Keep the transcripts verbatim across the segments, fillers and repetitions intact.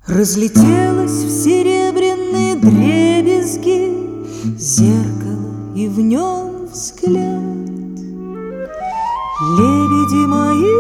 Разлетелось в серебряные дребезги зеркало, и в нем взгляд. Лебеди мои,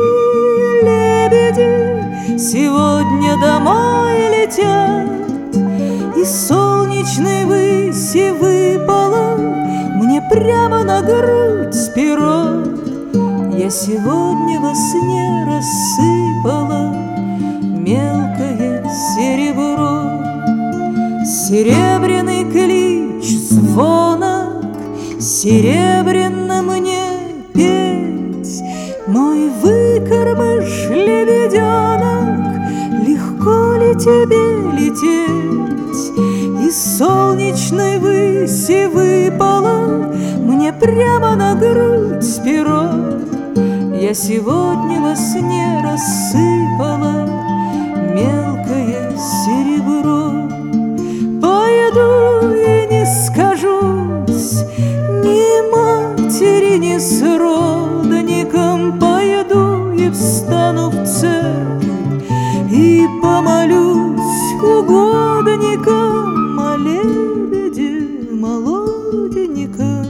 лебеди, сегодня домой летят, и солнечной выси выпало мне прямо на грудь перо. Я сегодня во сне рассыпала мелкое серебро. Серебряный клич, звонок, серебряно мне петь. Мой выкормыш, лебеденок, легко ли тебе лететь? Из солнечной выси выпало мне прямо на грудь перо. Я сегодня во сне рассыпала мелкое серебро. Пойду и не скажусь ни матери, ни сродникам. Пойду и встану в церковь и помолюсь угодникам, о лебеде молоденьком.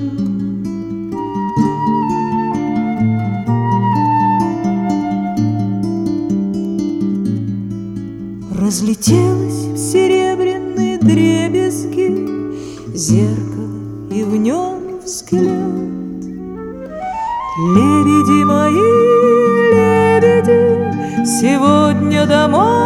Разлетелось в серебряные дребезги зеркало, и в нем взгляд. Лебеди мои, лебеди, сегодня домой